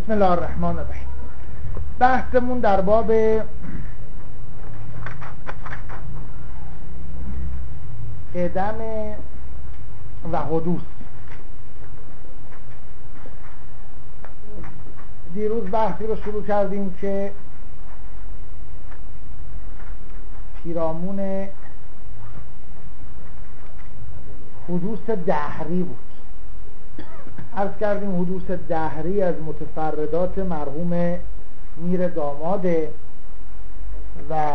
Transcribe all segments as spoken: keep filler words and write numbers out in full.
بسم الله الرحمن الرحیم. بحثمون در باب عدم و حدوث. دیروز بحثی رو شروع کردیم که پیرامون حدوث دهری بود. عرض کردیم حدوث دهری از متفردات مرحوم میر داماده و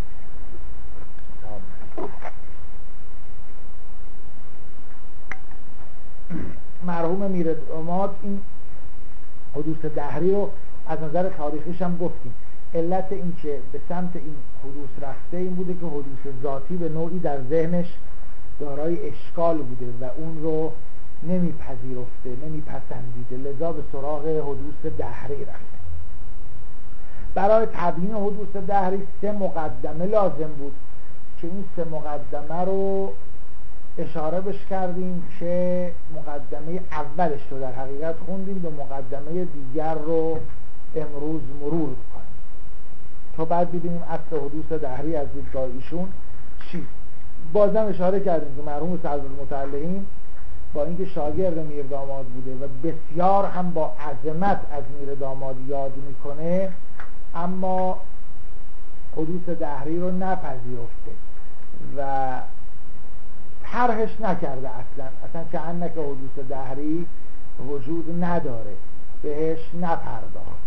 مرحوم میر داماد این حدوث دهری رو از نظر تاریخیش هم گفتیم. علت این که به سمت این حدوث رفته این بوده که حدوث ذاتی به نوعی در ذهنش دارای اشکال بوده و اون رو نمیپذیرفته، نمیپسندیده، لذا به سراغ حدوث دهری رفته. برای تبیین حدوث دهری سه مقدمه لازم بود که این سه مقدمه رو اشاره بش کردیم که مقدمه اولش رو در حقیقت خوندیم، دو مقدمه دیگر رو امروز مرور بکنیم تا بعد ببینیم اصل حدوث دهری از دیدگاه ایشون چیست. بازم اشاره کردیم که مرحوم سعدالمتعلقین با اینکه شاگرد میر داماد بوده و بسیار هم با عظمت از میر داماد یاد میکنه، اما حدوث دهری رو نپذیرفته و طرحش نکرده. اصلا اصلا که انک حدوث دهری وجود نداره، بهش نپرداخته.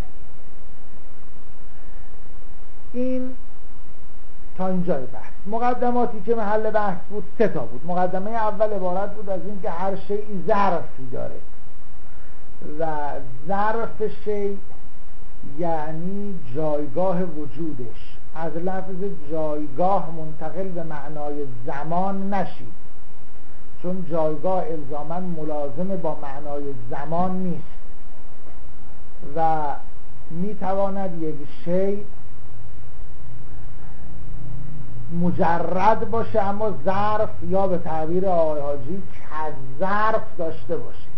این تا اینجای بحث. مقدماتی که محل بحث بود سه تا بود. مقدمه اول عبارت بود از این که هر شیء ظرفی داره و ظرف شیء یعنی جایگاه وجودش. از لفظ جایگاه منتقل به معنای زمان نشید، چون جایگاه الزاماً ملازم با معنای زمان نیست و میتواند یک شیء مجرد باشه اما ظرف یا به تعبیر آقای حاجی ظرف داشته باشه.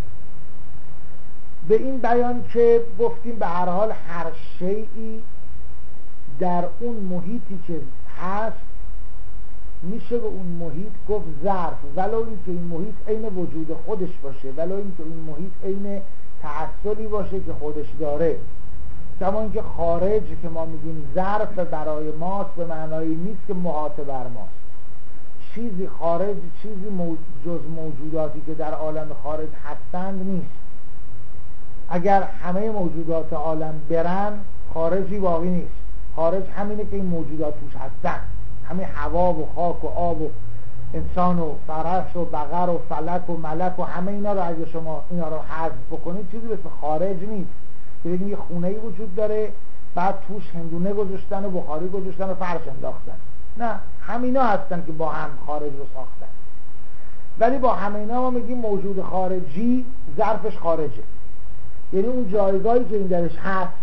به این بیان که گفتیم به هر حال هر شیئی در اون محیطی که هست میشه به اون محیط گفت ظرف، ولو اینکه این محیط عین وجود خودش باشه، ولو اینکه این محیط عین تحصلی باشه که خودش داره. کما اینکه خارج که ما میگیم ظرف برای ماست به معنایی نیست که محاط بر ماست. چیزی خارج، چیزی موج... جز موجوداتی که در عالم خارج هستند نیست. اگر همه موجودات عالم برن خارجی باقی نیست. خارج همینه که این موجودات توش هستن، همه هوا و خاک و آب و انسان و فرش و بقر و فلک و ملک و همه اینا رو اگه شما اینا رو حذف بکنید چیزی به اسم خارج نیست. که بگیم یه خونه‌ای وجود داره بعد توش هندونه گذاشتن و بخاری گذاشتن و فرش انداختن، نه، همینا هستن که با هم خارج رو ساختن. ولی با همینا ما میگیم موجود خارجی ظرفش خارجه، یعنی اون جایگاهی که این درش هست.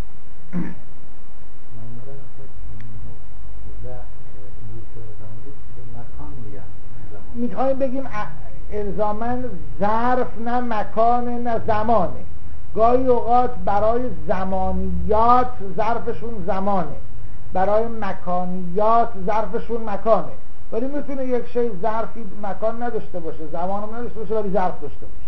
میخوایم بگیم الزاماً ظرف نه مکان نه زمانه. گاهی اوقات برای زمانیات ظرفشون زمانه، برای مکانیات ظرفشون مکانه، ولی میتونه یک شی ظرفی مکان نداشته باشه، زمان هم نداشته باشه، ولی ظرف داشته باشه.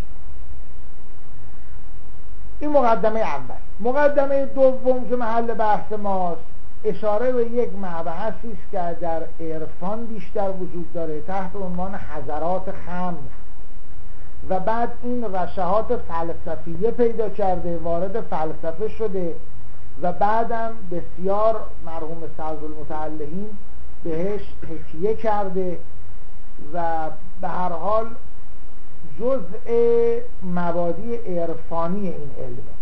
این مقدمه اول. مقدمه دوم که محل بحث ماست اشاره به یک مبحثی است که در عرفان بیشتر وجود داره تحت عنوان حضرات خمس و بعد این رشحات فلسفیه پیدا کرده، وارد فلسفه شده و بعدم بسیار مرحوم سعدالمتعلقین بهش تکیه کرده و به هر حال جزء مبادی عرفانی این علمه.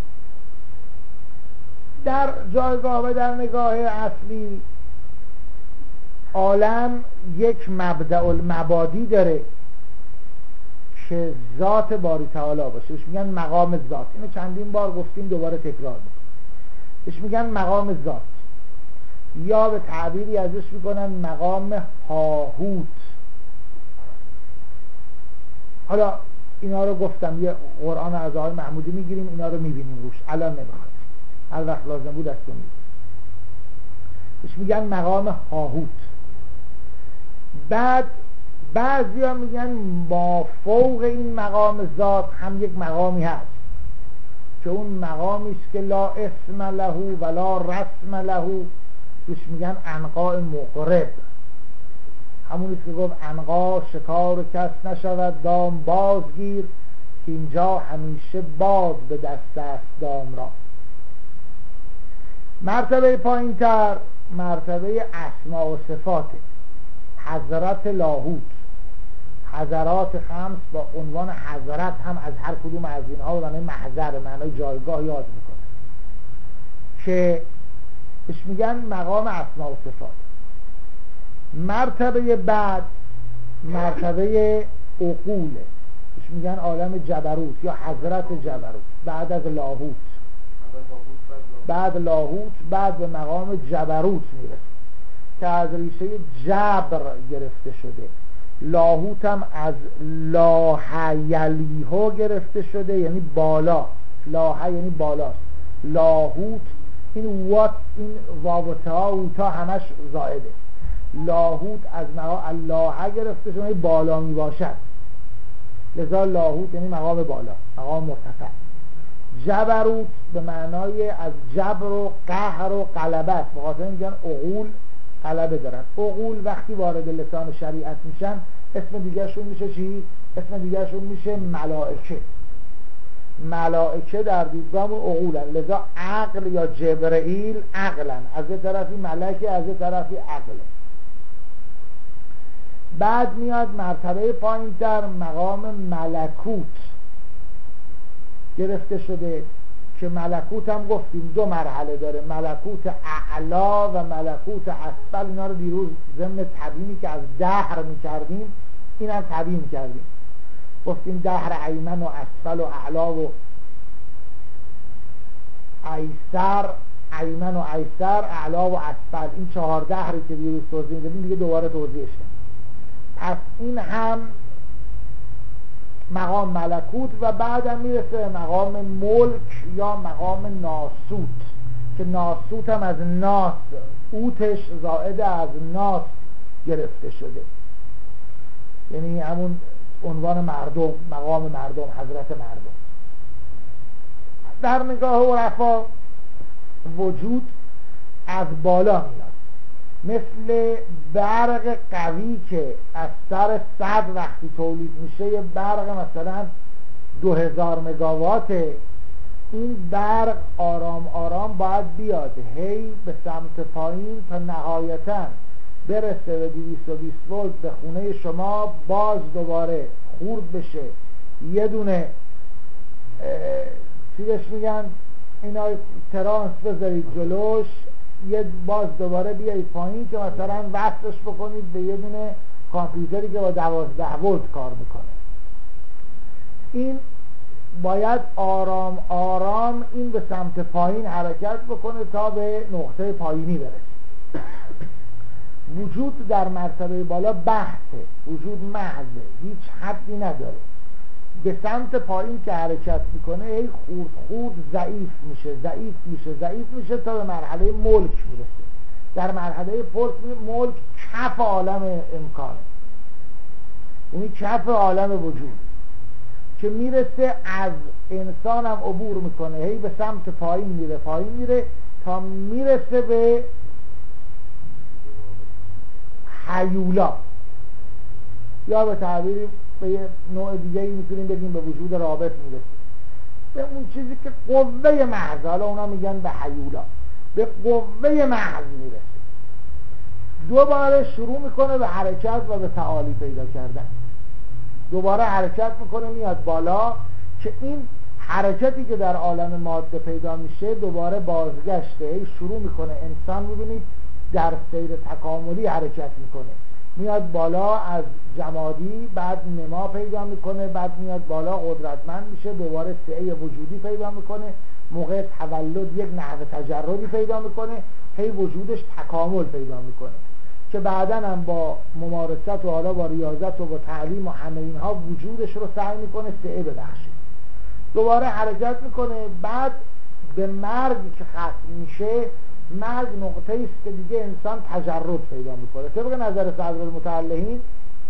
در جایگاه و در نگاه اصلی عالم یک مبدأ المبادی داره که ذات باری تعالی باشه، بهش میگن مقام ذات. اینو چندین بار گفتیم، دوباره تکرار میکنم. بهش میگن مقام ذات، یا به تعبیری ازش میکنن مقام هاهوت. حالا اینا رو گفتم یه قرآن از آقای محمودی میگیریم اینا رو میبینیم روش، الان نمیخواد، هر وقت لازم بود دستو میگیریم. بهش میگن مقام هاهوت. بعد بعضی ها میگن ما فوق این مقام ذات هم یک مقامی هست که اون مقامی است که لا اسم له ولا رسم له، بهش میگن عنقاء مقرب. همونی که گفت عنقا شکار کس نشود دام بازگیر، که اینجا همیشه باد به دست است دام را. مرتبه پایین تر مرتبه اسماء و صفاته، حضرت لاهوت. حضرات خمس با عنوان حضرت هم از هر کدوم از اینها به معنای محضر، معنای جایگاه یاد میکنه، که بهش میگن مقام اسماء و صفات. مرتبه بعد مرتبه عقوله، بهش میگن عالم جبروت یا حضرت جبروت. بعد از لاهوت، بعد لاهوت بعد به مقام جبروت میرسه که از ریشه جبر گرفته شده. لاهوت هم از لاه یلیهو گرفته شده، یعنی بالا. لاه یعنی بالاست. لاهوت این وات، این واوتا اوتا همش زائده. لاهوت از مقام الله گرفته شده، یعنی بالا می باشد، لذا لاهوت یعنی مقام بالا، مقام مرتفع. جبروت به معنای از جبر و قهر و غلبه است، به خاطر میگن عقول غلبه دارن. عقول وقتی وارد لسان شریعت میشن اسم دیگرشون میشه چی؟ اسم دیگرشون میشه ملائکه. ملائکه در دیدگاهمون عقولن، لذا عقل یا جبرئیل عقلن، از یه طرفی ملکه از یه طرفی عقله. بعد میاد مرتبه پایین تر مقام ملکوت گرفته شده، که ملکوت هم گفتیم دو مرحله داره، ملکوت اعلا و ملکوت اسفل. اینا رو دیروز ضمن تبیینی که از دهر میکردیم این هم تبیین کردیم، گفتیم دهر ایمن و اسفل و اعلا و ایسر، ایمن و ایسر، اعلا و اسفل. این چهار دهری که دیروز توضیح دادیم دیگه دوباره توضیحش نمیدیم. پس این هم مقام ملکوت. و بعدم میرسه مقام ملک یا مقام ناسوت، که ناسوت هم از ناس، اوتش زائد از ناس گرفته شده، یعنی همون عنوان مردم، مقام مردم، حضرت مردم. در نگاه عرفا وجود از بالا میاد، مثل برق قوی که از سر صد وقتی تولید میشه، یه برق مثلا دو هزار مگاواته، این برق آرام آرام باید بیاد هی به سمت پایین تا نهایتاً برسه به دویست و بیست ولت به خونه شما، باز دوباره خورد بشه، یه دونه چی بهش میگن اینا ترانس بذارید جلوش، یه باز دوباره بیایید پایین که مثلا وصلش بکنید به یه دونه کامپیوتری که با دوازده ولت کار میکنه. این باید آرام آرام این به سمت پایین حرکت بکنه تا به نقطه پایینی برسه. وجود در مرتبه بالا بحثه، وجود محضه، هیچ حدی نداره. به سمت پایین که حرکت میکنه ای خورد خورد ضعیف میشه ضعیف میشه ضعیف میشه تا به مرحله ملک میرسه. در مرحله ملک کف عالم امکانه، یعنی کف عالم وجود که میرسه از انسان هم عبور میکنه، هی به سمت پایین میره پایین میره تا میرسه به حیولا، یا به تعبیر به یه نوع دیگه میتونیم بگیم به وجود رابط میرسه، به اون چیزی که قوه محض، حالا اونا میگن به حیولا، به قوه محض میرسه. دوباره شروع میکنه به حرکت و به تعالی پیدا کردن، دوباره حرکت میکنه میاد بالا، که این حرکتی که در عالم ماده پیدا میشه دوباره بازگشته، ای شروع میکنه انسان میبینید در سیر تکاملی حرکت میکنه، میاد بالا از جمادی، بعد نما پیدا میکنه، بعد میاد بالا قدرتمند میشه، دوباره سعه وجودی پیدا میکنه، موقع تولد یک نحو تجردی پیدا میکنه، هی وجودش تکامل پیدا میکنه که بعداً هم با ممارست و حالا با ریاضت و با تعلیم و همه اینها وجودش رو سعی میکنه سعه ببخشه، دوباره حرکت میکنه، بعد به مرگ که ختم میشه، مرگ نقطه است که دیگه انسان تجرد پیدا میکنه. طبق نظر صدرالمتعلقین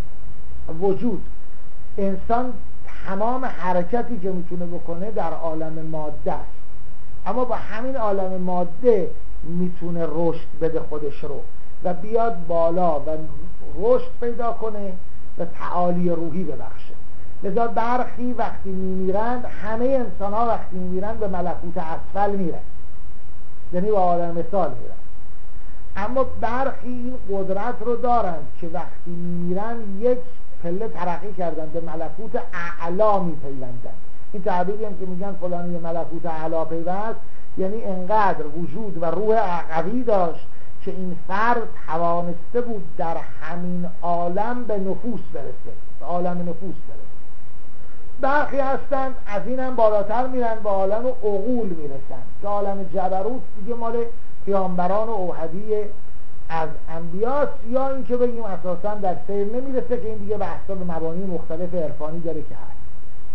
وجود انسان تمام حرکتی که میتونه بکنه در عالم ماده است، اما با همین عالم ماده میتونه رشد بده خودش رو و بیاد بالا و رشد پیدا کنه و تعالی روحی ببخشه. لذا برخی وقتی میمیرند، همه انسان ها وقتی میمیرند به ملکوت اسفل میرن، یعنی به عالم مثال میرن، اما برخی این قدرت رو دارند که وقتی میمیرن یک پله ترقی کردن، به ملکوت اعلا میپیوندن. این تعبیری هم که میگن فلانی ملکوت اعلا پیوست، یعنی انقدر وجود و روح قوی داشت که این فرد توانسته بود در همین عالم به نفوس برسه، به عالم نفوس برسه. برخی هستند از این هم بالاتر میرن، به عالم عقول میرسن که عالم جبروت دیگه مال پیامبران و اوحدی از انبیاست، یا این که بگیم اساسا در سیر نمیرسه که این دیگه بحثا به مبانی مختلف عرفانی داره که هست.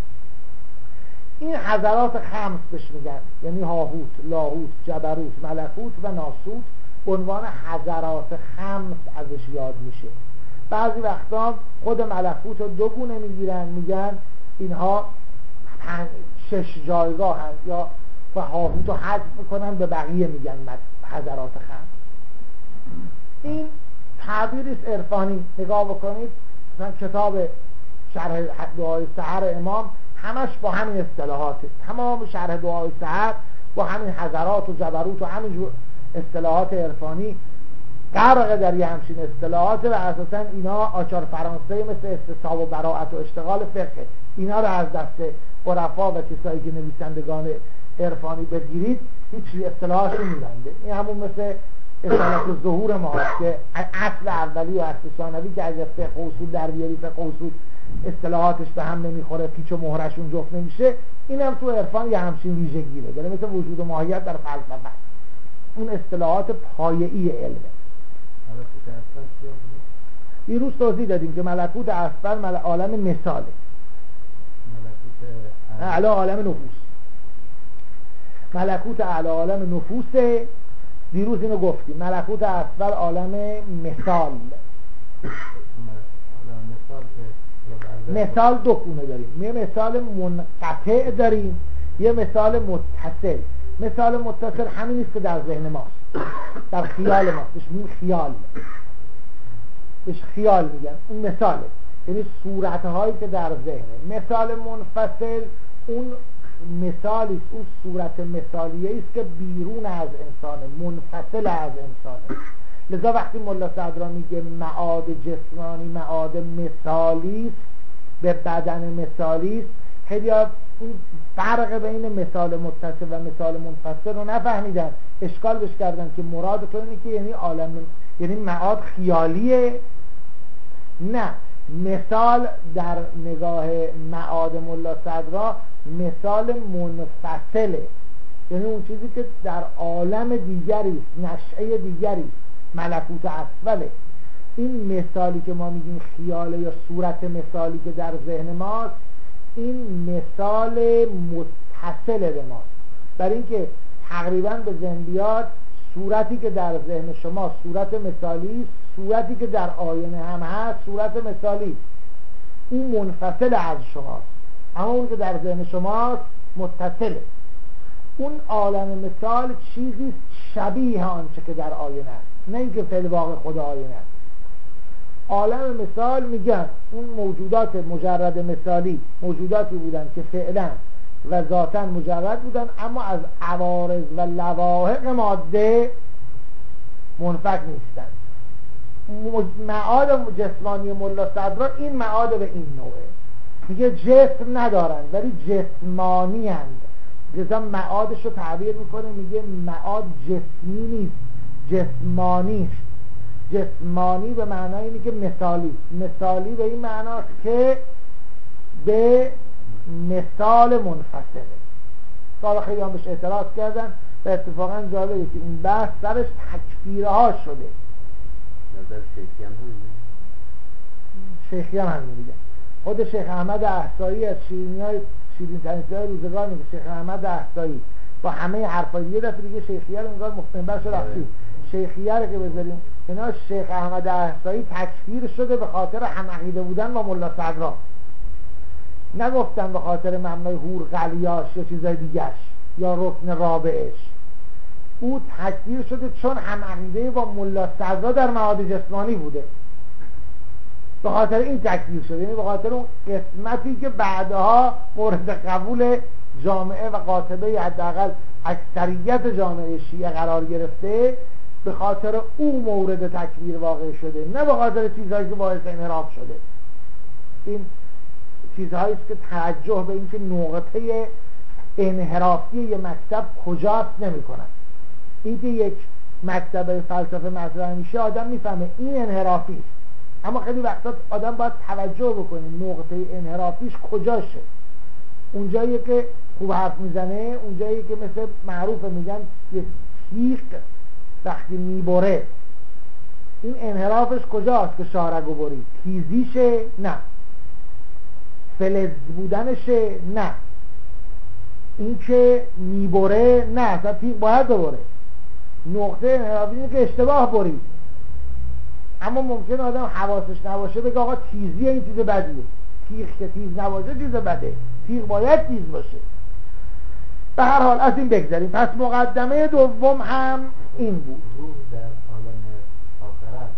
این حضرات خمس بهش میگن، یعنی هاهوت، لاهوت، جبروت، ملکوت و ناسوت، عنوان حضرات خمس ازش یاد میشه. بعضی وقتا خود ملکوت رو دو گونه میگیرن، میگن اینها شش جایگاه هست، یا و هاهوت رو حذف میکنن به بقیه میگن حضرات خمس. این تعبیریست عرفانی. نگاه بکنید مثلا کتاب شرح دعای سحر امام همش با همین اصطلاحاته، تمام شرح دعای سحر با همین حضرات و جبروت و همین اصطلاحات عرفانی غرق در یه همچین اصطلاحات، و اساسا اینا آچار فرانسه مثل استصحاب و براءت و اشتغال فقه، اینا رو از دست عرفا و کسایی که نویسندگان عرفانی بگیرید، هیچ اصطلاحاتی میبنده. این همون مثل اصالت ظهور ما که اصل اولی و اصل ثانوی که اگر فقه و اصول در بیاری، فقه و اصول اصطلاحاتش به هم نمیخوره، پیچ و مهرشون جفت نمیشه، این هم تو عرفان یه همچین ویژگیه داره، مثل وجود و ماهیت در فلسفه، اون اصطلاحات پایه‌ای علمه. دیروز توضیح دادیم که ملکوت اسفل مل... عالم مثاله، اعلی عالم نفوس، ملکوت اعلی عالم نفوسه. دیروز اینو گفتیم، ملکوت اسفل عالم مثال. مثال دو گونه داریم، یه مثال منقطع داریم، یه مثال متصل. مثال متصل همین است که در ذهن ماست، در خیال ماست، بهش میگن خیال، بهش خیال میگن، اون مثاله، یعنی صورتهایی که در ذهنه. مثال منفصل اون مثالی است، اون صورت مثالیه است که بیرون از انسانه، منفصل از انسانه. لذا وقتی ملا صدرا میگه معاد جسمانی معاد مثالی است، به بدن مثالی است، خیلی ها این فرق بین مثال متصل و مثال منفصل رو نفهمیدن، اشکال بش کردن که مراد تو اینه که یعنی عالم، یعنی معاد خیالیه. نه، مثال در نگاه معاد ملا صدرا مثال منفصله، یعنی اون چیزی که در عالم دیگری است، نشأه دیگری است، ملکوت اسفله. این مثالی که ما میگیم خیاله یا صورت مثالی که در ذهن ماست، این مثال متصل به ماست، برای اینکه تقریبا به ذهن بیاد صورتی که در ذهن شما صورت مثالی است، صورتی که در آینه هم هست صورت مثالی است، اون منفصل از شماست، اما اون که در ذهن شماست متصله. اون عالم مثال چیزی شبیه آنچه که در آینه است، نه اینکه فی الواقع خود آینه است. عالم مثال میگن اون موجودات مجرد مثالی موجوداتی بودن که فعلا و ذاتاً مجرد بودن، اما از عوارض و لواحق ماده منفک نیستن. معاد جسمانی ملا صدرا این معاد به این نوعه، میگه جسم ندارن ولی جسمانی هند. لذا معادش رو تعبیر میکنه، میگه معاد جسمی نیست، جسمانی است. جسمانی به معنای اینه که مثالی، مثالی به این معناست که به مثال منفصله. سال خیلی هم بهش اعتراض کردن و اتفاقا جالبه که این بحث سرش تکفیرها شده، نظر شیخی هم بود. شیخی هم همین میگن. خود شیخ احمد احصایی از شیرینی‌های شیرین ترین‌های روزگار میگه. شیخ احمد احصایی با همه حرفای یه دفعه دیگه شیخیه رو انگار مختنبر شد رفتی. شیخیه رو که بذاریم اینا شیخ احمد احصایی تکفیر شده به خاطر هم عقیده بودن با ملا صدرا. نگفتن به خاطر ممنوع هور قلیاش یا چیزای دیگهش یا رکن رابعش. او تکفیر شده چون هم عقیده با ملا صدرا در معاد جسمانی بوده، به خاطر این تکفیر شده. یعنی به خاطر اون قسمتی که بعدها مورد قبول جامعه و قاطبه حداقل اکثریت جامعه شیعه قرار گرفته، به خاطر او مورد تکفیر واقع شده، نه به خاطر چیزهایی که باعث انحراف شده. این چیزهایی است که توجه به اینکه نقطه انحرافی یک مکتب کجاست نمی‌کنن. اینکه یک مکتب فلسفه مطرح میشه آدم میفهمه این انحرافی است، اما خیلی وقتا آدم باید توجه بکنه نقطه انحرافیش کجاشه. اونجایی که خوب حرف میزنه، اونجایی که مثل معروف میگن یک تیغ وقتی میبره این انحرافش کجاست که شارگو بری؟ تیزیشه؟ نه. فلز بودنشه؟ نه. این که میبره؟ نه. اصلا تیغ باید ببره. نقطه انحرافی اینه که اشتباه بری. اما ممکن آدم حواسش نباشه بگه آقا تیزی این چیز بدیه. تیغ که تیز نباشه چیز بده. تیغ باید تیز باشه. به هر حال از این بگذاریم. پس مقدمه دوم هم این بود. روح در عالم آخرت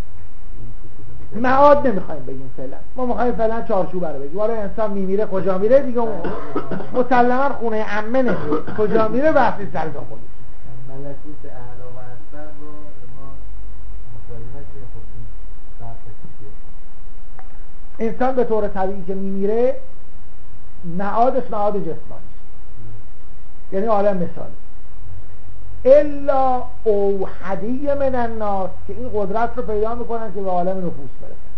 معاد نمیخوایم بگیم فعلا، ما میخوایم فعلا چارچوب رو بگیم. حالا انسان میمیره کجا میره دیگه مسلما خونه عمه نمیره، کجا میره بحثی سر جا خودش. ملکوت اعلی و اصغر رو ما مطالعه کنیم. خب این بحث چیه؟ انسان به طور طبیعی که میمیره معادش معاد جسمانی، یعنی عالم مثالی. الا اوحدی من الناس که این قدرت رو پیدا میکنن که به عالم نفوس برسن.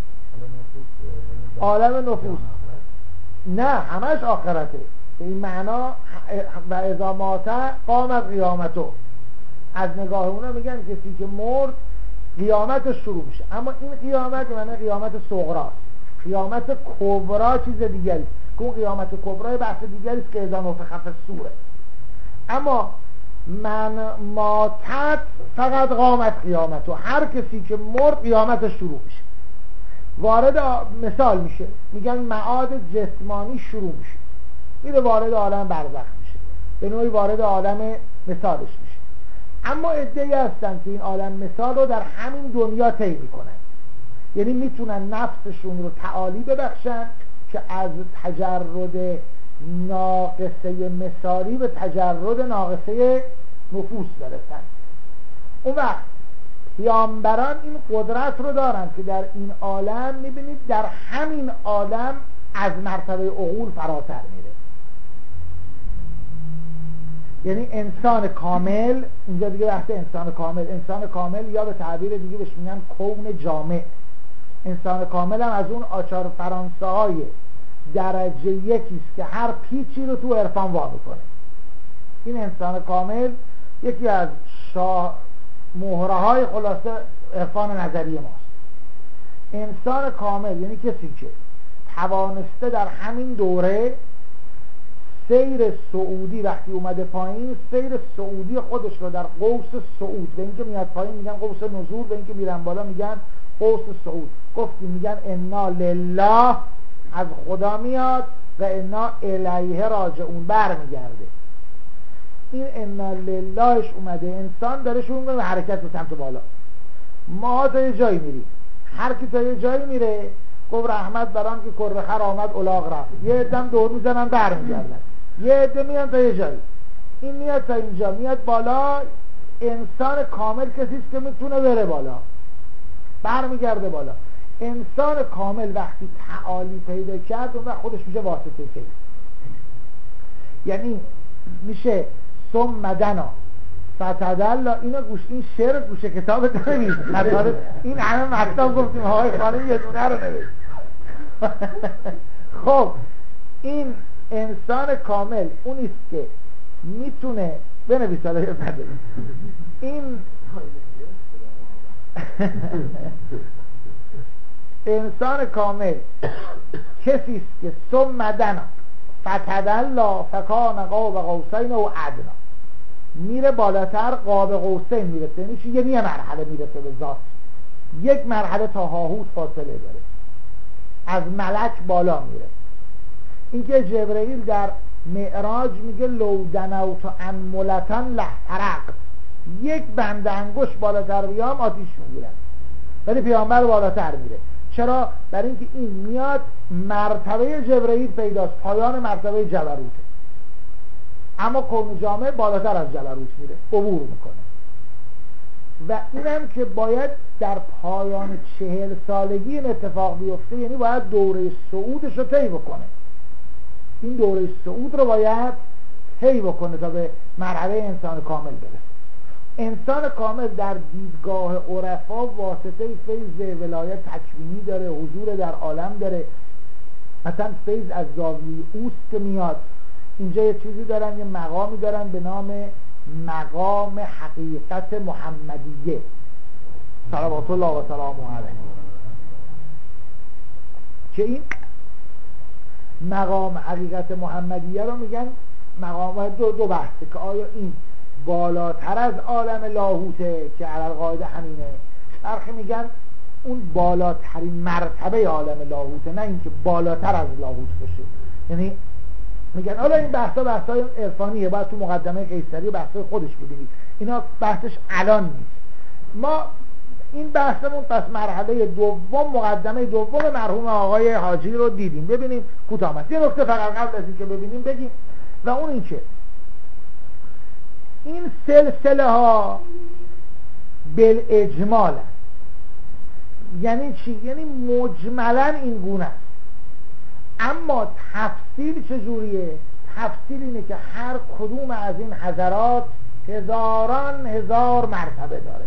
عالم نفوس نه همش آخرته. به این معنا و اذا مات قامت قیامتو. از نگاه اونا میگن کسی که مرد قیامتش شروع میشه، اما این قیامت معنی قیامت صغرا. قیامت کبرا چیز دیگری، که اون قیامت کبرا بحث دیگری است که اذا نفخ فی الصور. اما من ماتت فقط قامت قیامت و هر کسی که مرد قیامتش شروع میشه، وارد مثال میشه. میگن معاد جسمانی شروع میشه، میره وارد عالم برزخ میشه، به نوعی وارد عالم مثالش میشه. اما عده‌ای هستن که این عالم مثال رو در همین دنیا طی میکنن، یعنی میتونن نفسشون رو تعالی ببخشن که از تجرد ناقصه مثالی به تجرد ناقصه نفوس برسن. اون وقت پیامبران این قدرت رو دارن که در این عالم میبینید در همین عالم از مرتبه عقول فراتر میره. یعنی انسان کامل، اینجا دیگه بحث انسان کامل، انسان کامل یا به تعبیر دیگه بهش میگن کون جامع. انسان کامل هم از اون آچار فرانسه های درجه یکیست که هر پیچی رو تو عرفان وا میکنه. این انسان کامل یکی از شاه مهره های خلاصه عرفان نظری ماست. انسان کامل یعنی کسی که توانسته در همین دوره سیر صعودی، وقتی اومده پایین سیر صعودی خودش رو در قوس صعود، به اینکه میاد پایین میگن قوس نزول، به اینکه میرن بالا میگن قوس صعود. گفتیم میگن انا لله، از خدا میاد، و انا الیه راجعون، برمیگرده. این انا للهش اومده، انسان داره شروع میکنه به حرکت به سمت بالا. ما تا یه جایی میریم، هر کی تا یه جایی میره گفت رحمت برام که کرخر آمد الاغ رفت. یه عدم دور میزنن برمیگردن، یه عده میان تا یه جایی، این میاد تا اینجا، میاد بالا. انسان کامل کسی است که میتونه بره بالا، برمیگرده بالا. انسان کامل وقتی تعالی پیدا کرد اون وقت خودش میشه واسطه فیض، یعنی میشه ثم دنا فتدلا. اینو گوش، این شعر گوشه کتابت نویس. این همه مکتب گفتیم های خانم یه دونه رو نویس. خب این انسان کامل اونیست که میتونه بنویس. حالا این انسان کامل کسی است که ثم دنا فتدلی فکان قاب قوسین و ادنا، میره بالاتر، قاب قوسین میرسه، یعنی چی؟ یه مرحله میرسه به ذات، یک مرحله تا هاهوت فاصله داره، از ملک بالا میره. اینکه جبرئیل در معراج میگه لو دنوت انملتن لحترقت، یک بند انگشت بالاتر بیام آتیش میگیرم، ولی پیامبر بالاتر میره. چرا؟ برای اینکه این میاد مرتبه جبرئیل پیداست، پایان مرتبه جبروته، اما کون جامع بالاتر از جبروت میره، عبور میکنه. و اینم که باید در پایان چهل سالگی این اتفاق بیفته، یعنی باید دوره صعودش رو طی بکنه. این دوره صعود رو باید طی بکنه تا به مرحله انسان کامل برسه. انسان کامل در دیدگاه عرفا واسطه فیض ولایت تکوینی داره، حضور در عالم داره. مثلا فیض از زاویه اوست که میاد. اینجا یه چیزی دارن، یه مقامی دارن به نام مقام حقیقت محمدیه صلوات الله و سلامه علیه، که این مقام حقیقت محمدیه رو میگن مقام دو, دو بحثه که آیا این بالاتر از عالم لاهوته که علی القاعده همینه، برخی میگن اون بالاترین مرتبه عالم لاهوته، نه اینکه بالاتر از لاهوت باشه. یعنی میگن حالا این بحثا بحثای عرفانیه، باید تو مقدمه قیصری و بحثای خودش ببینید، اینا بحثش الان نیست. ما این بحثمون پس مرحله دوم، مقدمه دوم مرحوم آقای حاجی رو دیدیم. ببینیم کوتاه است. یه نکته فقط قبل از اینکه ببینیم بگیم، و اون این که این سلسله ها بالاجمال هست. یعنی چی؟ یعنی مجملا این گونه است، اما تفصیل چجوریه؟ تفصیل اینه که هر کدوم از این حضرات هزاران هزار مرتبه داره.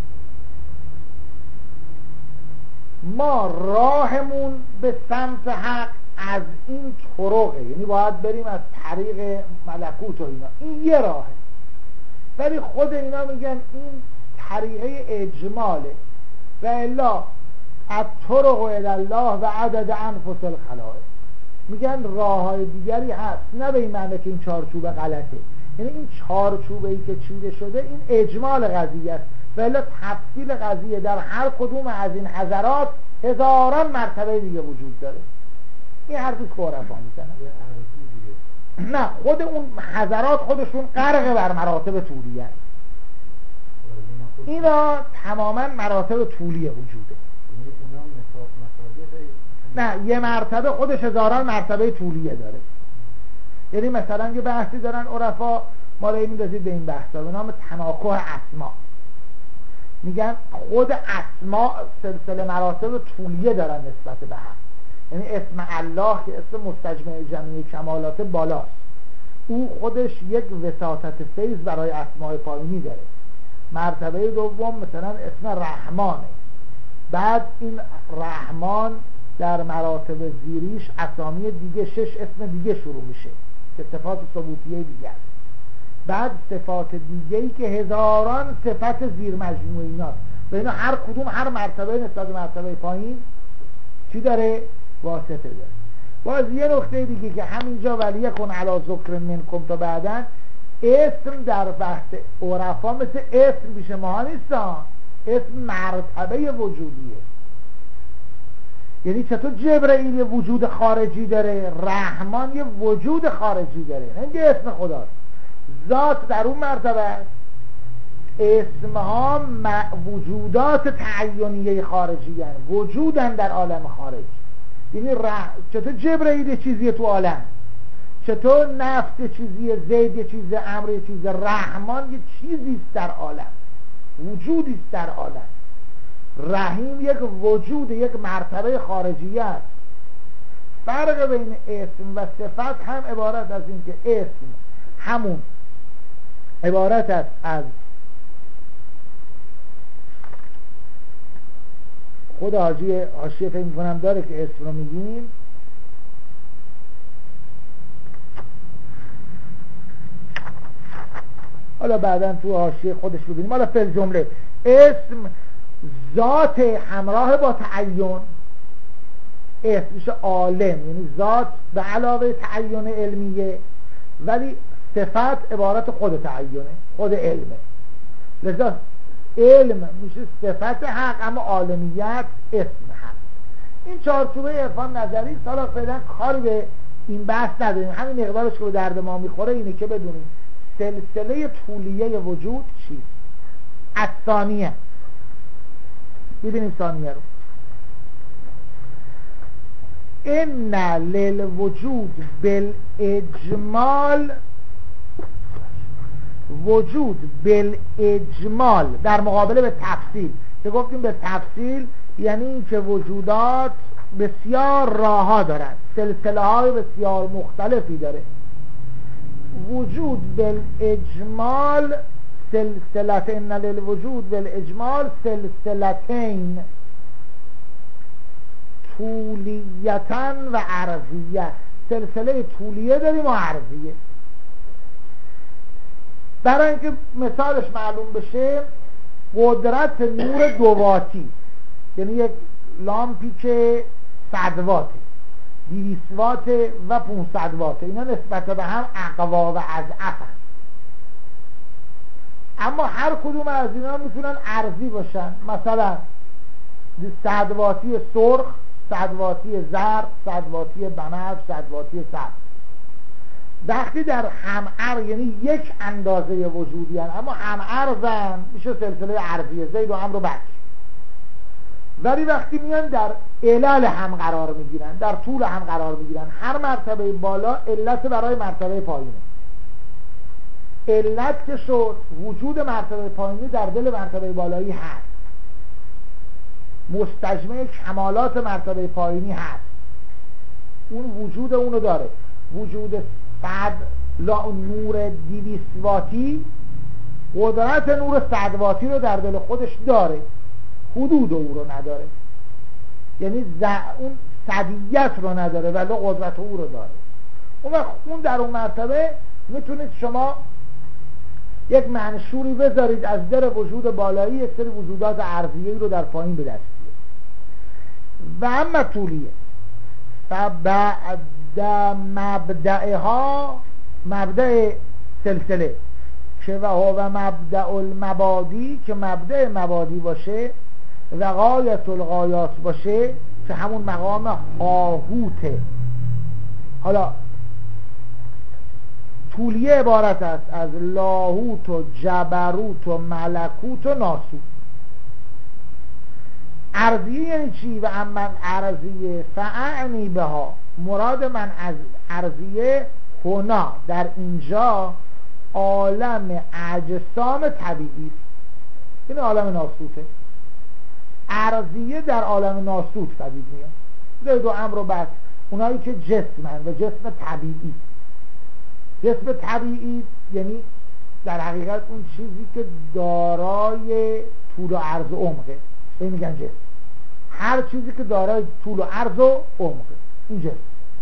ما راهمون به سمت حق از این طرقه، یعنی باید بریم از طریق ملکوت و اینا، این یه راهه. ولی خود اینا میگن این طریقه اجماله، و الا الطرق الی الله و عدد انفس الخلائق. میگن راههای دیگری هست، نه به این معنی که این چارچوب غلطه، یعنی این چارچوبه ای که چیده شده این اجمال قضیه است، و الا تفصیل قضیه در هر کدوم از این حضرات هزاران مرتبه دیگه وجود داره. این حرفی که عرفا میزنن. نه، خود اون حضرات خودشون غرق بر مراتب طولیه، اینا تماما مراتب طولیه وجوده. نه، یه مرتبه خودش هزاران مرتبه طولیه داره. یعنی مثلا یه بحثی دارن عرفا، ما رو میندازید به این بحثا به نام تناکح اسما. میگن خود اسما سلسله مراتب طولیه دارن نسبت به هم. یعنی اسم الله که اسم مستجمع جمعی کمالات بالاست، او خودش یک وساطت فیض برای اسماء پایینی داره. مرتبه دوم مثلا اسم رحمانه، بعد این رحمان در مراتب زیریش اسامی دیگه، شش اسم دیگه شروع میشه که صفات ثبوتیه دیگه است. بعد صفات دیگه‌ای که هزاران صفت زیر مجموعه ایناست، و اینا هر کدوم هر مرتبه نسبت مرتبه پایین چی داره؟ واسطه داره. باز یه نکته دیگه که همینجا ولی کن علی ذکر منکم تا بعدن، اسم در بحث عرفا مثل اسم پیش ما نیستن، اسم مرتبه وجودیه. یعنی چطور جبرئیل یه وجود خارجی داره، رحمان یه وجود خارجی داره، نه اینکه اسم خداست، ذات در اون مرتبه است. اسمها وجودات تعینیه خارجی هستند، وجودن در عالم خارج. یعنی رح... چطور جبرئیل چیزیه تو عالم، چطور نفس چیزیه، زید یه چیز، امر یه چیز، رحمان یه چیزیست در عالم، وجودیست در عالم. رحیم یک وجود، یک مرتبه خارجی است. فرق بین اسم و صفت هم عبارت از این که اسم همون عبارت است از خود حاجی حاشیه فکر می‌کنم داره که اسم رو میگیم، حالا بعدا تو حاشیه خودش ببینیم. حالا فی الجمله اسم ذات همراه با تعین اسم میشه عالم، یعنی ذات به علاوه تعین علمیه، ولی صفت عبارت خود تعینه، خود علمه. لذا علم میشه صفت حق، اما عالمیت اسم حق. این چارچوبه عرفان نظری. حالا فعلا کاری به این بحث نداریم، همین مقدارش که به درد ما میخوره اینه که بدونیم سلسله طولیه وجود چیست. از ثانیه ببینیم ثانیه رو. ان للوجود بالاجمال، وجود بالاجمال در مقابله به تفصیل، که گفتیم به تفصیل یعنی این که وجودات بسیار راه ها دارن، سلسله های بسیار مختلفی داره. وجود بالاجمال سلسلت، ان للوجود بالاجمال سلسلتین، طولیتن و عرضیه. سلسله طولیه داریم و عرضیه. برای اینکه مثالش معلوم بشه، قدرت نور دواتی، یعنی یک لامپی که صد واته، دویست واته و پانصد واته، اینا نسبت به هم اقوا و اضعفن، اما هر کدوم از اینا میتونن عرضی باشن. مثلا صد واتی سرخ، صد واتی زرد، صد واتی بنفش، صد واتی سبز. وقتی در همعر، یعنی یک اندازه وجودی هن اما همعرضن، میشه سلسله عرضیه، زید و عمرو و بکر. ولی وقتی میان در علل هم قرار میگیرن، در طول هم قرار میگیرن، هر مرتبه بالا علت برای مرتبه پایینه. علت که شد، وجود مرتبه پایینی در دل مرتبه بالایی هست، مستجمع کمالات مرتبه پایینی هست، اون وجود اونو داره. وجود صد لا نور دویست واتی قدرت نور صد واتی رو در دل خودش داره، حدود او رو نداره، یعنی اون صدیت رو نداره ولی قدرت او رو داره. اون وقت اون در اون مرتبه میتونید شما یک منشوری بذارید از در وجود بالایی، یک سری وجودات عرضیه‌ای رو در پایین به دست بیارید. و اما طولیه فبعد مبدعها، مبدع سلسله که و هو مبدع المبادی، که مبدع مبادی باشه، و غایت الغایات باشه که همون مقام هاهوته. حالا طولیه عبارت است از لاهوت و جبروت و ملکوت و ناسوت. عرضیه یعنی چی؟ و اما عرضیه فاعنی بها، مراد من از عرضیه هنا در اینجا عالم اجسام طبیعی است. این عالم ناسوته. عرضیه در عالم ناسوت پدید میاد. زید و عمرو و بکر، اونایی که جسمن و جسم طبیعی. جسم طبیعی یعنی در حقیقت اون چیزی که دارای طول و عرض و عمقه، این میگن جسم. هر چیزی که دارای طول و عرض و عمقه، این جسم.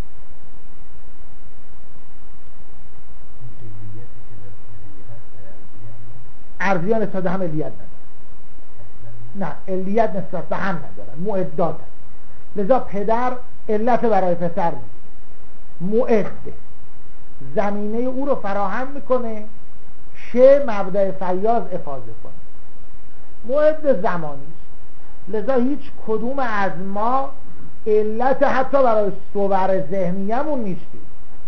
عرضیان نسبت به هم علیت ندارن، نه علیت نسبت به هم ندارن، معدات هست. لذا پدر علت برای پسر میگه، معده زمینه او رو فراهم میکنه که مبدأ فیاض افاضه کنه. معد زمانی است. لذا هیچ کدوم از ما علت حتی برای صور ذهنیمون نیستیم.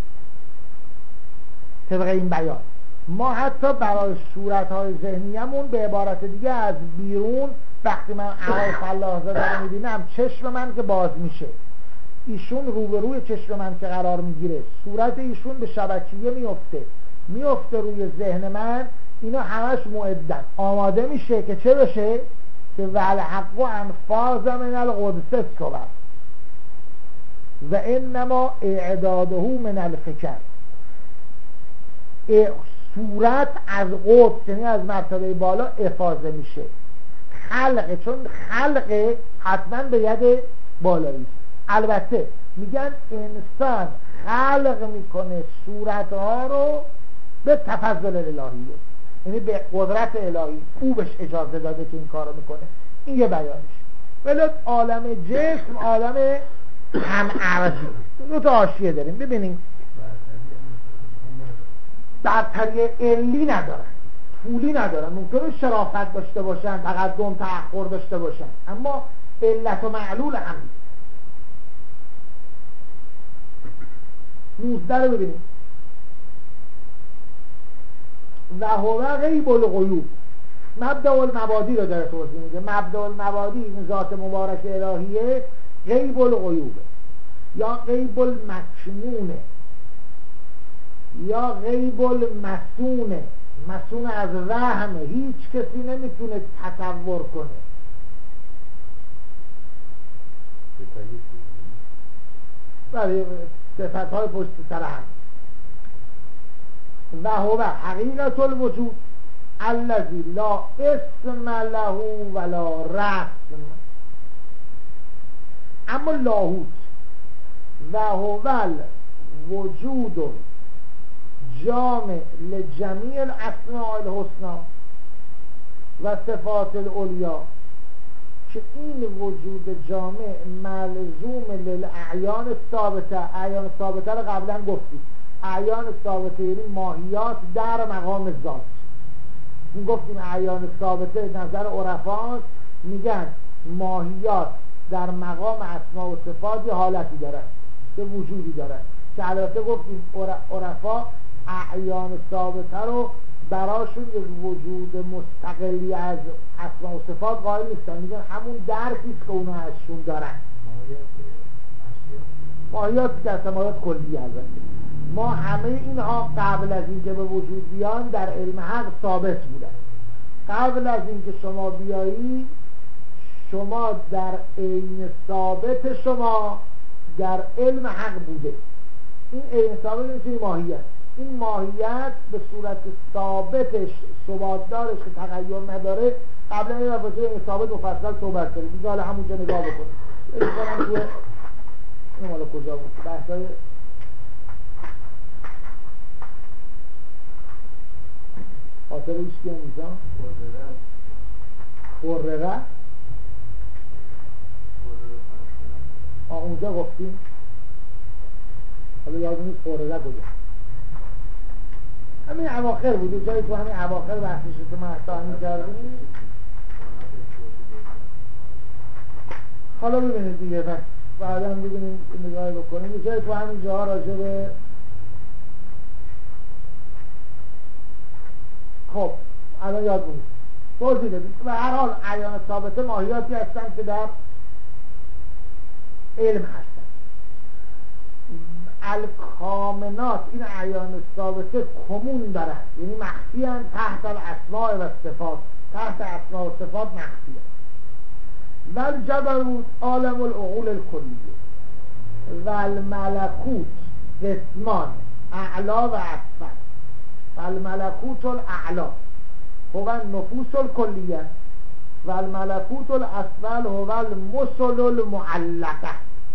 طبق این بیان ما حتی برای صورتهای ذهنیمون به عبارت دیگه از بیرون، وقتی من عرای فلاح زاده رو میبینم، چشم من که باز میشه، ایشون روبروی چشم من که قرار میگیره، صورت ایشون به شبکیه میفته میفته روی ذهن من، اینا همش معدن، آماده میشه که چه بشه؟ که والحق انفاذ من القدس صور و انما اعداده من الفکر. صورت از قدس یعنی از مرتبه بالا افاضه میشه. خلقه، چون خلقه حتما به ید بالایی. البته میگن انسان خلق میکنه صورتها رو به تفضل الهیه، یعنی به قدرت الهی او بهش اجازه داده که این کارو میکنه. این یه بیانش. ولی عالم جسم عالم هم عرضی. دو تا حاشیه داریم. ببینیم برتری علی ندارن، طولی ندارن. ممکنه شرافت داشته باشن، تقدم تأخر داشته باشن، اما علت و معلول هم نوزده رو ببینیم. و هو غیب الغیوب، مبدأ المبادی رو داره توضیح میده. مبدأ المبادی این ذات مبارک الهیه غیب الغیوبه، یا غیب المکنونه، یا غیب المسونه. مسون از وهمه، هیچ کسی نمیتونه تصور کنه. برای صفت های پشت سر هم. و هو حقیقت الوجود الذی لا اسم له ولا رسم. اما لاهوت و هو الوجود جامع لجمیع الاسماء الحسنی و صفات العلیا، که این وجود جامع ملزوم للاعیان ثابته. اعیان ثابته رو قبلا گفتیم. اعیان ثابته یعنی ماهیات در مقام ذات. این گفتیم اعیان ثابته نظر عرفا میگن ماهیات در مقام اسماء و صفات یه حالتی داره، یه وجودی داره، که البته گفتیم عرفا اعیان ثابته رو براشون یک وجود مستقلی از اسماء و صفات قائل نیستن. میگن همون درکیست که اونا ازشون دارن. ماهیات که اصلا ماهیات کلی. البته ما همه اینها قبل از اینکه به وجود بیان در علم حق ثابت بودن. قبل از اینکه شما بیایی، شما در عین ثابت شما در علم حق بوده. این عین ثابت میتونی ماهیت. این ماهیت به صورت ثابتش، ثبات دارش که تغییر نداره، قبلا این رفضه این ثابت مفصل صحبت داریم. دیگه حالا همونجا نگاه بکنیم. این کنم توی این حالا کجا بود؟ بحثای خاطر ایش که میزان خورقه آه اونجا گفتیم. حالا یاد نیست خورقه کجا. همین اواخر بود، جایی تو همین اواخر بحثش که من اصلا می‌کردیم. حالا ببینید دیگه، بس بعدا ببینیم نگاه بکنیم. یه جایی تو همین جاها راجع به خب الان یاد بودید توضیح بدید. و هر حال اعیان ثابته ماهیاتی هستن که در علم هستن. الکامنات این اعیان ثابته کمون دارن، یعنی مخفی هستن تحت الاسماء و صفات. تحت اسماء و صفات مخفی هستن. و الجبروت عالم العقول الکلیه و الملکوت قسمان اعلا و اسفل. و الملکوت الاعلا هو النفوس الکلیه و الملکوت الاسفل هو المثل المعلقه.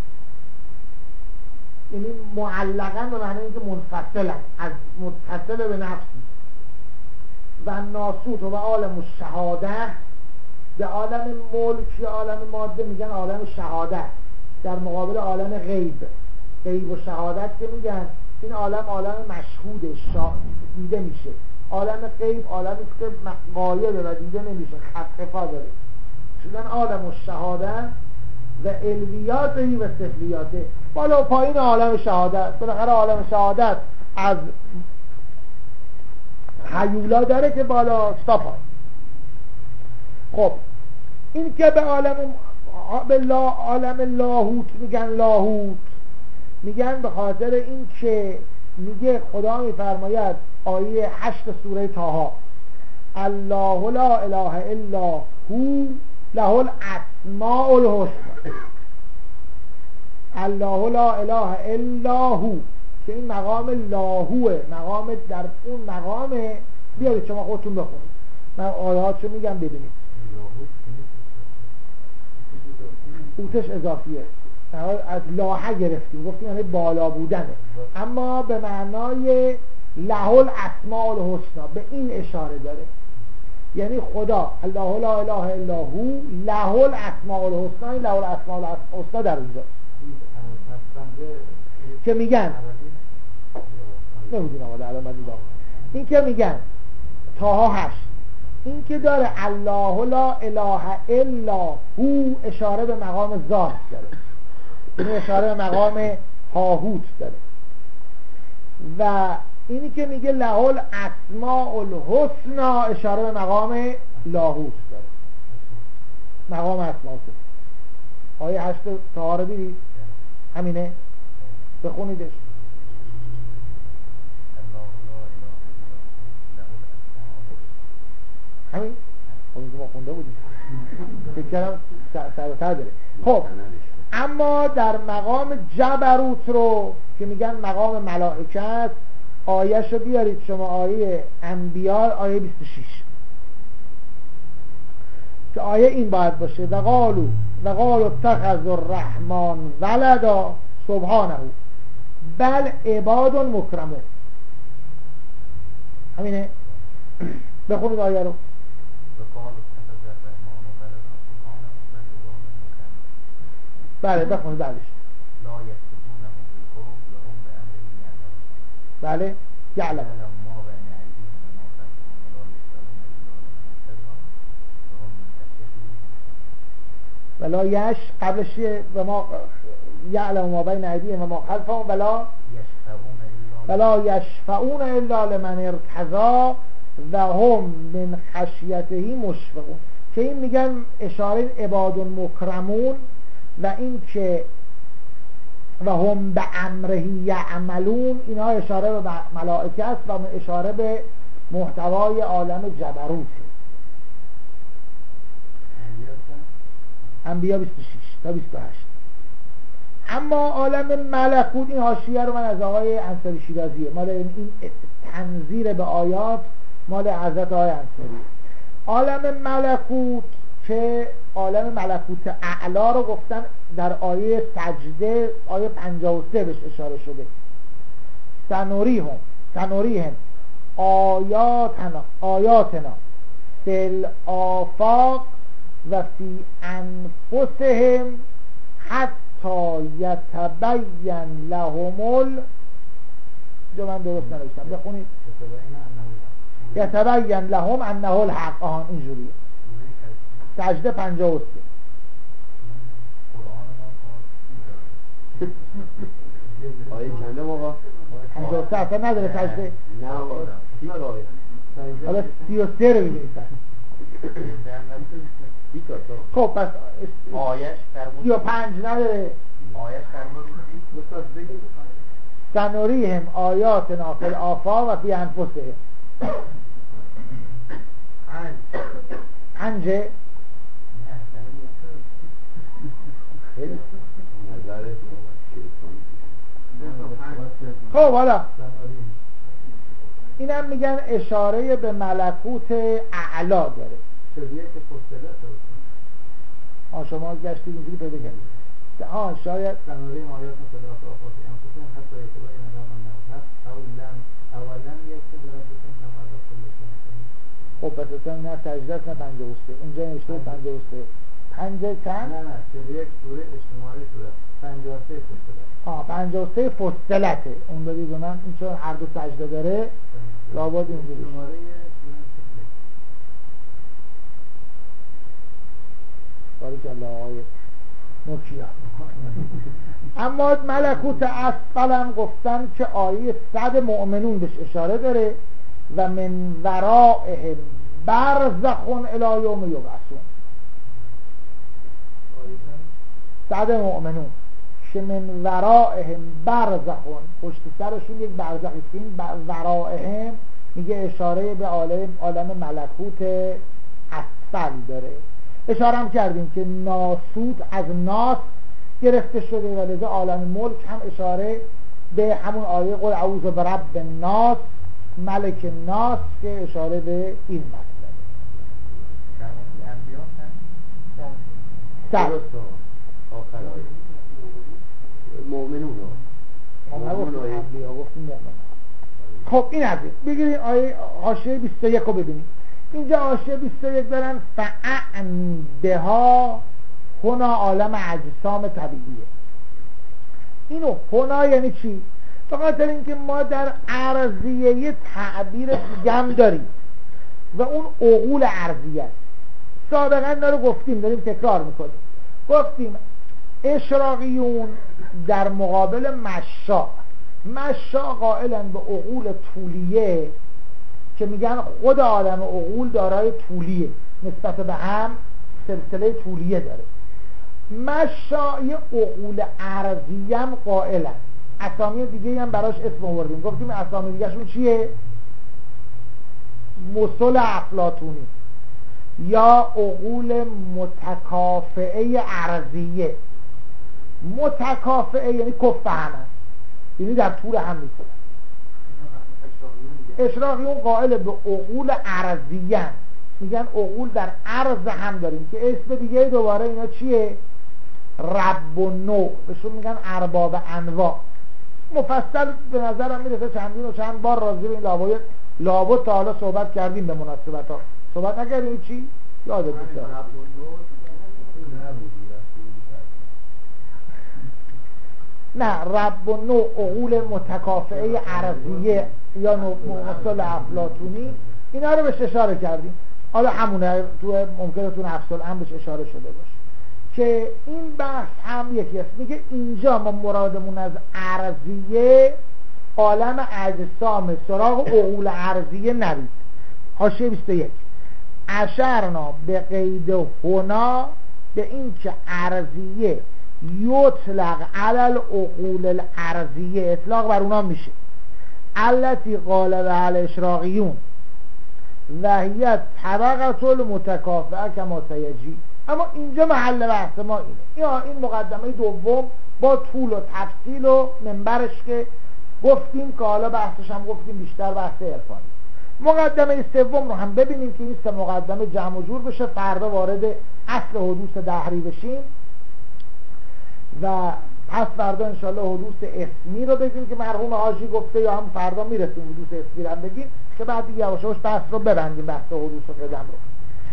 یعنی معلقا به معنی اینکه منفصلن، از متصل به نفسی. و ناسوت و عالم الشهاده، به عالم ملک یا عالم ماده میگن عالم شهادت، در مقابل عالم غیب. غیب و شهادت که میگن این عالم عالم مشهوده، دیده میشه. عالم غیب عالمی که غایبه و دیده نمیشه، خفا داره. شدن عالم الشهاده و علویاتی و سفلیاته، بالا و پایین عالم شهادت. بالاخره عالم شهادت از حیولا داره که بالا تا پایین. خب این که به عالم به لا عالم لاهوت میگن لاهوت، میگن به خاطر این که میگه خدا میفرماید آیه هشت سوره طه الله لا اله الا هو له الاسماء الحسنى. الله لا اله الا هو، که این مقام لاهوه، مقام در اون مقامه. بیارید شما خودتون بخونید، من آیاتشو میگم ببینید. اوتش اضافیه، از لاحه گرفتیم، گفتیم یعنی بالا بودنه، اما به معنای له الاسماء الحسنا، به این اشاره داره. یعنی خدا الله لا اله الا هو له الاسماء الحسنا، این له الاسماء الحسنا در اونجا که میگن نمیدونم حالا الان من نگاه این که میگن تاها هشت، این که داره الله لا اله الا هو اشاره به مقام ذات داره، این اشاره به مقام هاهوت داره، و اینی که میگه له الاسماء الحسنا اشاره به مقام لاهوت داره، مقام اسماء. آیه هشت تاها رو دیدید؟ همینه، بخونیدش. همین اون ما خونده بودیم فکر کردم سرتر داره. خب اما در مقام جبروت رو که میگن مقام ملائکه است، آیه‌شو بیارید شما، آیه انبیاء آیه بیست و شش که آیه این باید باشه و قالو و قالو اتخذ الرحمن ولدا سبحانه بل عباد مکرمون. همینه، بخونید آیه رو. بله بخونید بعدش. بله یعلم ولا یش قبلش و ما یعلم ما بین ایدیهم و ما خلفهم ولا ولا یشفعون الا لمن ارتضی و هم من خشیته مشفقون، که این میگن اشاره عباد مکرمون و این که و هم به امره یعملون، اینها اشاره به ملائکه است و اشاره به محتوای عالم جبروت. انبیاء بیست و شش تا بیست و هشت. اما عالم ملکوت، این حاشیه رو من از آقای انصاری شیرازیه، مال این تنظیر به آیات مال حضرت آقای انصاری. عالم ملکوت که عالم ملکوت اعلا رو گفتن در آیه سجده آیه پنجاه و سه بهش اشاره شده. سنوریهم سنوریهم آیاتنا آیاتنا فی الآفاق و فی انفسهم حتی یتبین لهم ال جو من درست نوشتم بخونید یتبین لهم انه الحق. آهان اینجوریه. سجده پنجاه و سه. آیه چنده موقع؟ پنجاه و سه اصلا نداره سجده؟ نه آقا سی تا آیه. حالا سی و سه رو بگیرید. خب پس آیش سی و پنج نداره. آیش فرمودید سنوریهم آیاتنا فی الآفاق و فی انفسهم. پنجه خب حالا اینم میگن اشاره به ملکوت اعلا داره. آه شما گشتید اینجوری پیدا کردید. آه شاید سنوریم آیات مصداق آفاقی انفسهم حتی اعتباری ندام النوحف اولم اولم یک تجارت بکن نماز کلشون. خب پس اصلا نه سجده است نه پنجاه و سه. اونجا نوشته پنجاه و سه. پنجاه چند؟ نه نه چهل و یک سوره اجتماعی شده. پنجاه و سه فصلت. آه پنجاه و سه فصلته. اون بدید به من این چون هر دو سجده داره لابد اینجوری شماره بارک الله آقای نوکیا. اما ملکوت اسفل هم گفتن که آیه صد مؤمنون بهش اشاره داره و من ورائهم برزخون الی یوم یبعثون. صد مؤمنون که من ورائهم برزخون، پشت سرشون یک برزخی است. این ورائهم میگه اشاره به عالم عالم ملکوت اسفل داره. اشاره هم کردیم که ناسوت از ناس گرفته شده و لذا عالم ملک هم اشاره به همون آیه قل اعوذ برب الناس ملک الناس که اشاره به این مطلب. درست آخر آیه مؤمنون ها ما نگفتیم انبیا، گفتیم مؤمنون. خب این از این بگیرین آیه حاشیه بیست و یک رو ببینید. اینجا حاشیه بیست و یک دارن فعن بها هنا عالم اجسام طبیعیه. اینو هنا یعنی چی؟ به خاطر اینکه ما در ارضیه یه تعبیر دیگم داریم و اون عقول ارضیه است. سابقا داره گفتیم، داریم تکرار میکنیم. گفتیم اشراقیون در مقابل مشاء مشاء قائلن به عقول طولیه که میگن خود آدم عقول دارای طولیه، نسبت به هم سلسله طولیه داره. مشاء یه عقول ارضیه هم قائلن. اسامی دیگه هم براش اسم آوردیم، گفتیم اسامی دیگه شون چیه؟ مسل افلاطونی یا عقول متکافئه ارضیه. متکافئه یعنی کفه همه، یعنی در طول هم نیستن. اشراقیون قائل به عقول ارضیه، میگن عقول در عرض هم داریم که اسم دیگه دوباره اینا چیه؟ رب و نوع، بهشون میگن ارباب انواع. مفصل به نظرم میرسه چندین و چند بار راضی به این لابد لابد تا حالا صحبت کردیم. به مناسبت ها صحبت نکردیم چی؟ یادت نیست. نه، رب و نوع عقول متکافئه ارضیه یا مثل افلاطونی، اینا رو بهش اشاره کردیم. حالا همونه تو ممکنه تو نفس الامر بهش اشاره شده باشه که این بحث هم یکی است. میگه اینجا ما مرادمون از ارضیه عالم اجسام سراغ عقول ارضیه نرید. حاشیه بیست و یک اشرنا به قید هنا به این که ارضیه یطلق علی العقول الارضیه، اطلاق بر اونا میشه. التي قال بها الاشراقیون و هی طبقه المتکافئه کما سیجی. اما اینجا محل بحث ما اینه. یا این مقدمه دوم با طول و تفصیل و منبرش که گفتیم که حالا بحثش هم گفتیم بیشتر بحث عرفانی. مقدمه سوم رو هم ببینیم که این سه مقدمه جمع و جور بشه، فردا وارد اصل حدوث دهری بشیم و پس فردا انشاءالله حدوث اسمی رو بگیم که مرحوم حاجی گفته، یا هم فردا میرسیم حدوث اسمی رو هم بگیم که بعد دیگه یواش یواش بحث رو ببندیم، بحث حدوث و قدم رو.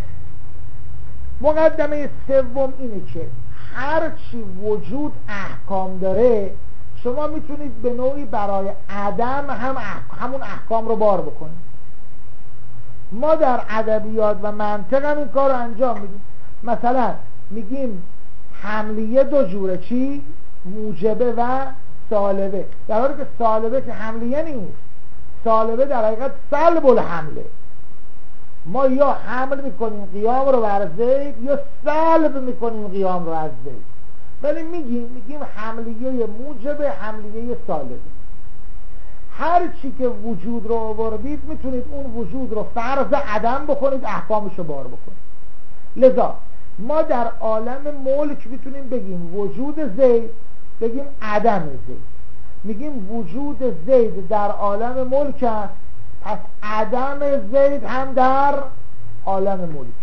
مقدمه سوم اینه که هر چی وجود احکام داره شما میتونید به نوعی برای عدم هم احکام، همون احکام رو بار بکنید. ما در ادبیات و منطق هم این کار رو انجام میدیم. مثلا میگیم حملیه دو جوره، چی؟ موجبه و سالبه، در حالی که سالبه که حملیه نیست، سالبه در حقیقت سلب الحمله. ما یا حمل میکنیم قیام رو بر زید یا سلب میکنیم قیام رو از زید، ولی میگیم میگیم حملیه موجبه، حملیه سالبه. هر چی که وجود رو آوردید میتونید اون وجود رو فرض عدم بکنید، احکامش رو بار بکنید. لذا ما در عالم ملک میتونیم بگیم وجود زید، بگیم عدم زید. میگیم وجود زید در عالم ملک است، پس عدم زید هم در عالم ملک.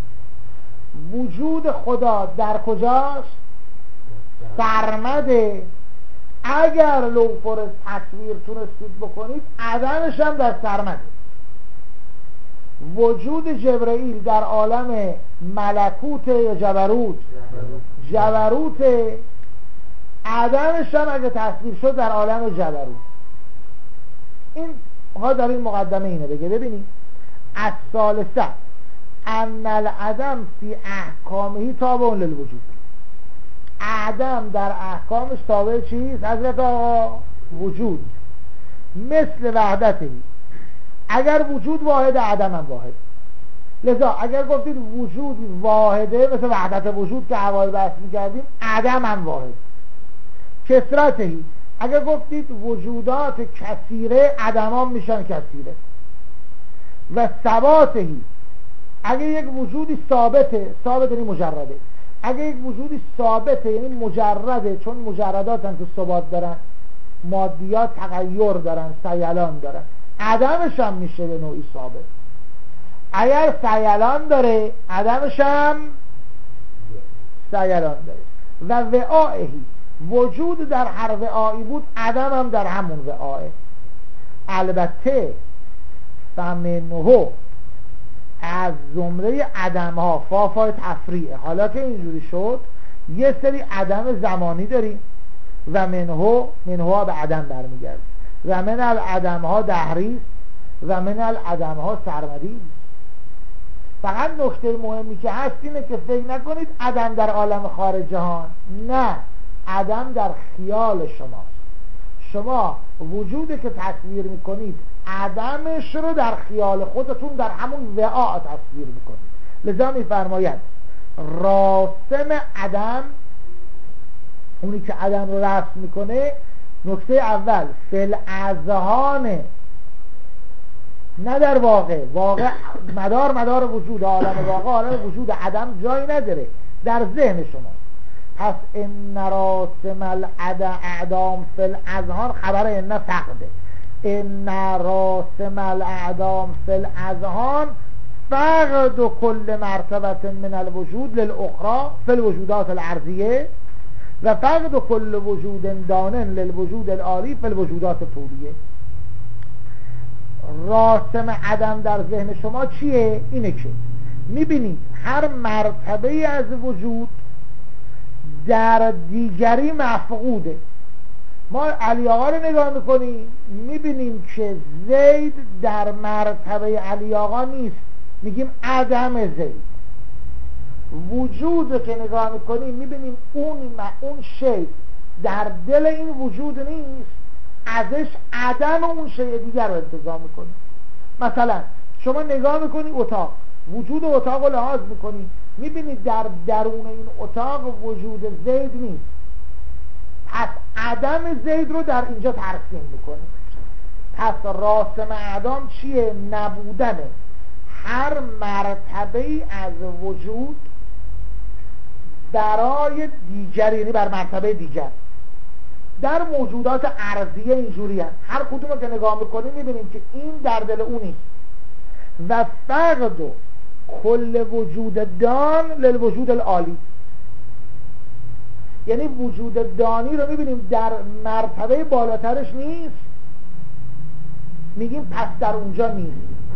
وجود خدا در کجاست؟ سرمده. اگر لوفر تصویر تونستید بکنید عدمش هم در سرمده. وجود جبرئیل در عالم ملکوت یا جبروت؟ جبروت. عدمش هم اگه تصویر شد در عالم جبروت. این ها در این مقدمه اینه بگه. ببینید الثالثه ان العدم فی احکامه تابع للوجود. عدم در احکامش تابع چیست؟ حضرت آقا وجود. مثل وحدته، اگر وجود واحد عدم هم واحد. لذا اگر گفتید وجود واحده مثل وحدت وجود که اول بحث می‌کردیم، عدم هم واحد. کثرتهی، اگر گفتید وجودات کثیره، عدمان میشن کثیره. و ثباتهی، اگر یک وجودی ثابته، ثابت یعنی مجرده، اگر یک وجودی ثابته یعنی مجرده، چون مجردات هم که ثبات دارن، مادیات تغییر دارن، سیلان دارن، عدمش هم میشه به نوعی ثابت. اگر سیلان داره عدمش هم سیلان داره. و وعائهی، وجود در هر وعایی بود، عدم هم در همون وعایه. البته فمنه از زمره عدم ها فافای تفریعه. حالا که اینجوری شد یه سری عدم زمانی داریم و منه منه ها به عدم برمیگرد و من العدم ها دهری و من العدم ها سرمدی. فقط نکته مهمی که هست اینه که فکر نکنید عدم در عالم خارج جهان، نه، عدم در خیال شماست. شما وجودی که تصویر میکنید عدمش رو در خیال خودتون در همون وعاء تصویر میکنید. لذا میفرماید راسم عدم، اونی که عدم رو رسم میکنه، نکته اول فل اذهانه، نه در واقع. واقع مدار مدار وجود عالم واقع، عالم وجود عدم جایی نداره، در ذهن شما. پس ان راسم الاعدام فی الاذهان خبر ان فقده. ان راسم الاعدام فی الاذهان فقد کل مرتبه من الوجود للاخرى فی الوجودات الارضیه و فقد کل وجود دان للوجود العالی فی الوجودات طولیه. راسم عدم در ذهن شما چیه؟ اینه که میبینید هر مرتبه از وجود در دیگری مفقوده. ما علی آقا رو نگاه میکنیم میبینیم که زید در مرتبه علی آقا نیست، میگیم عدم زید. وجود که نگاه میکنیم میبینیم اون اون شی در دل این وجود نیست، ازش عدم اون شی دیگر رو انتزاع میکنیم. مثلا شما نگاه میکنی اتاق، وجود اتاق رو لحاظ میکنی، میبینید در درون این اتاق وجود زید نیست، پس عدم زید رو در اینجا ترسیم میکنه. پس راسم اعدام چیه؟ نبودنه هر مرتبه از وجود برای دیگر، یعنی بر مرتبه دیگر. در موجودات ارضیه اینجوری هست، هر کدوم که نگاه میکنیم میبینیم که این در دل اون نیست. و فقد و کل وجود دان للوجود العالی، یعنی وجود دانی رو میبینیم در مرتبه بالاترش نیست، میگیم پس در اونجا نیست.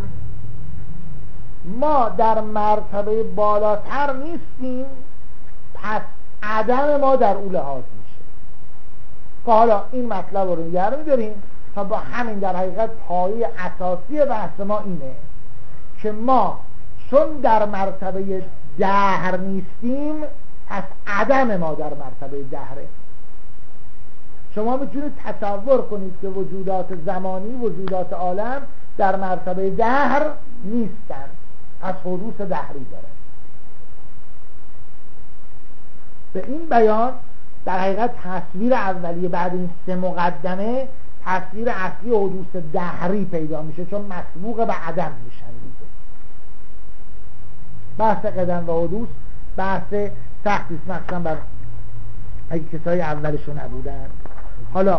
ما در مرتبه بالاتر نیستیم، پس عدم ما در اون لحاظ میشه. که حالا این مطلب رو نگه میداریم تا با همین در حقیقت پایه اساسی بحث ما اینه که ما چون در مرتبه دهر نیستیم، پس عدم ما در مرتبه دهره. شما میتونید تصور کنید که وجودات زمانی، وجودات عالم در مرتبه دهر نیستن، از حدوث دهری داره. به این بیان در حقیقت تصویر اولیه بعد این سه مقدمه تصویر اصلی حدوث دهری پیدا میشه، چون مسبوق به عدم میشن دیگه. بحث قدم و حدوث بحث سختی است، مثلا بر اگه کسای اولشو نبودن. حالا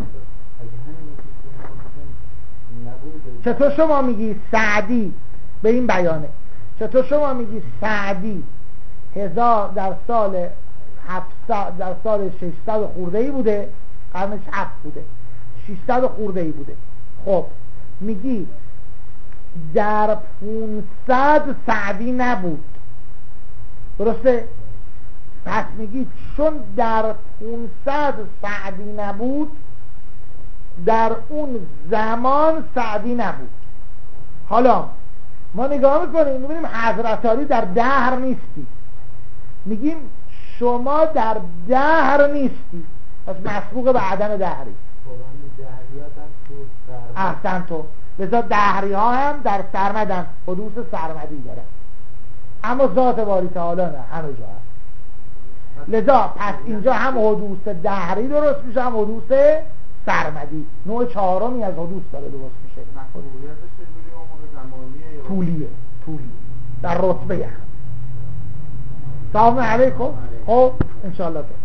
چطور شما میگی سعدی به این بیانه، چطور شما میگی سعدی هزار در سال هفتصد در سال ششصد خورده ای بوده، قرنش هفت بوده، ششصد خورده ای بوده. خب میگی در پونصد سعدی نبود، درسته؟ پس میگی چون در پونصد سعدی نبود، در اون زمان سعدی نبود. حالا ما نگاه میکنیم میبینیم حضرت علی در دهر نیستی، میگیم شما در دهر نیستی، پس مسبوق به عدم دهری. احسن تو. لذا دهری ها هم در سرمدن، حدوث سرمدی دارن، اما ذات باری تعالی نه، همه جا هست. لذا پس اینجا هم حدوث دهری درست میشه، هم حدوث سرمدی. نوع چهارمی از حدوث داره درست میشه. طولیه طولیه در رتبه هم. سلام علیکم. خب انشاءالله.